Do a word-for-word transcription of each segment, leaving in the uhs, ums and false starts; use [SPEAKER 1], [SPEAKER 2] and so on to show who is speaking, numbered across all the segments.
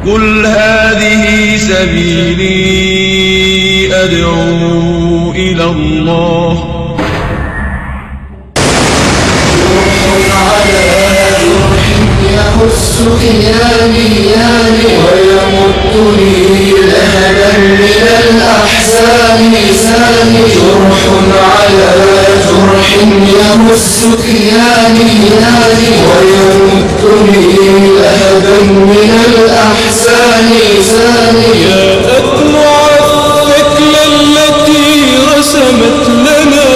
[SPEAKER 1] قل هذه سبيلي أدعو إلى الله
[SPEAKER 2] يمس كياني ويمدني لهبا من الأحزان سامي جرح على جرح يمس كياني ويمدني لهبا من الأحزان سامي
[SPEAKER 1] يا أدمع الثكل التي رسمت لنا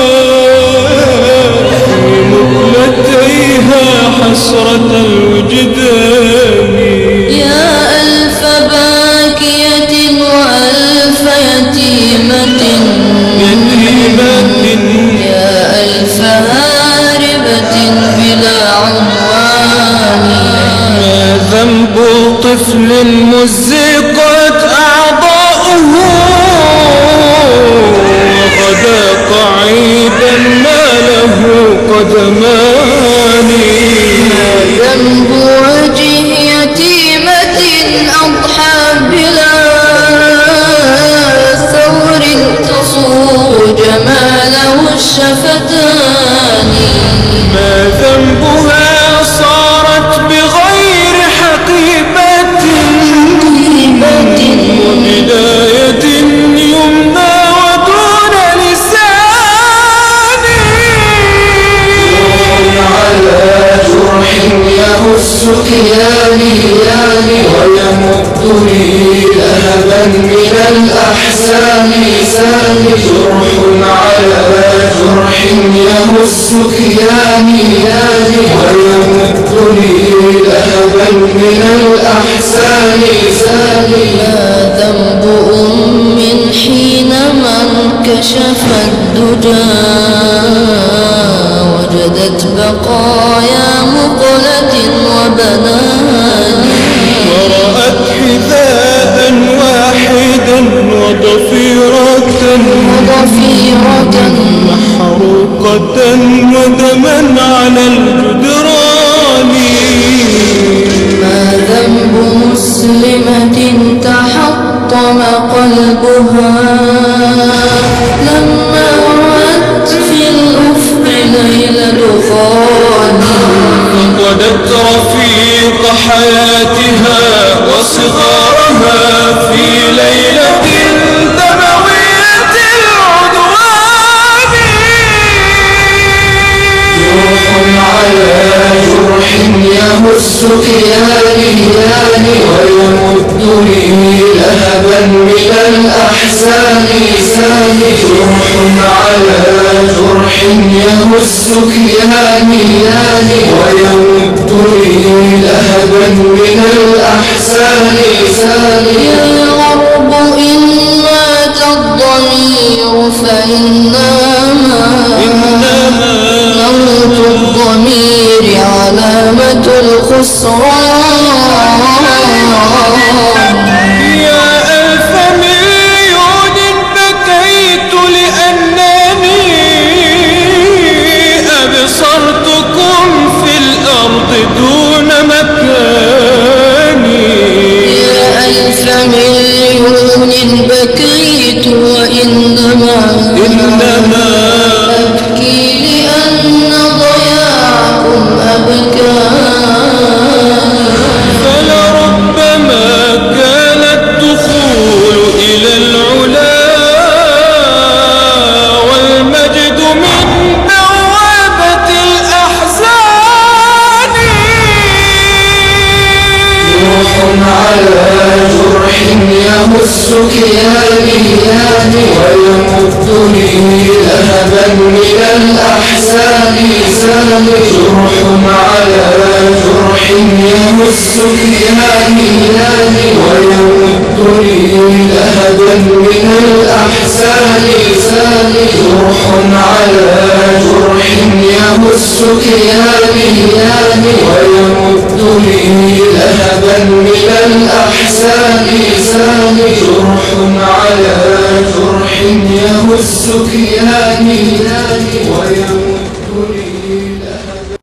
[SPEAKER 1] في مقلتيها حسرة الوجدان
[SPEAKER 2] يا ألف باكية وألف يتيمة يا ألف هاربة بلا عنوان
[SPEAKER 1] ما ذنب طفل مزقت أعضاؤه وغدا قعيدا ما له قدمان
[SPEAKER 2] ذنب وجه يتيمة أضحى بلا ثور تصور جماله الشفتان
[SPEAKER 1] ما ذنبها صارت بغير حقيبة وبداية يمنى ودون لسان
[SPEAKER 2] على جرح يمس كياني ويمدني لهبا من الأحزان سامي جرح على جرح يمس كياني ويمدني لهبا من الأحزان سامي ما ذنب أم حينما انكشف الدجى وجدت بقايا مقلة وبنان
[SPEAKER 1] ورأت حذاء واحدا وضفيرة محروقة ودما على الجدران
[SPEAKER 2] ما ذنب مسلمة تحطم قلبها لما رأت في الأفق ليل دخان
[SPEAKER 1] فقدت رفيق حياتها وصغارها في ليلة دموية العدوان
[SPEAKER 2] جرح على جرح يمس كياني ويمدني لهبا من الأحزان سامي جرح على جرح يمس كياني ويمدني لهبا من الأحزان سامي يا رب إن مات الضمير فإنما موت الضمير علامة الخسران
[SPEAKER 1] يا ألف مليون بكيت لأنني أبصرتكم في الأرض دون مكاني
[SPEAKER 2] يا ألف مليون بكيت وإنما
[SPEAKER 1] إنما
[SPEAKER 2] أبكي لأن ضياعكم أبكاني
[SPEAKER 1] فلربما كان الدخول إلى العلا والمجد من بوابة الأحزان
[SPEAKER 2] جرح على جرح يمس كياني ويمدني لهبا من الأحزان سامي جرح على جرح يمس كياني ويمدني لهبا من الأحزان سامي جرح على جرح يمس كياني ويمدني لهبا من الأحزان سامي جرح على جرح يمس كياني ويمدني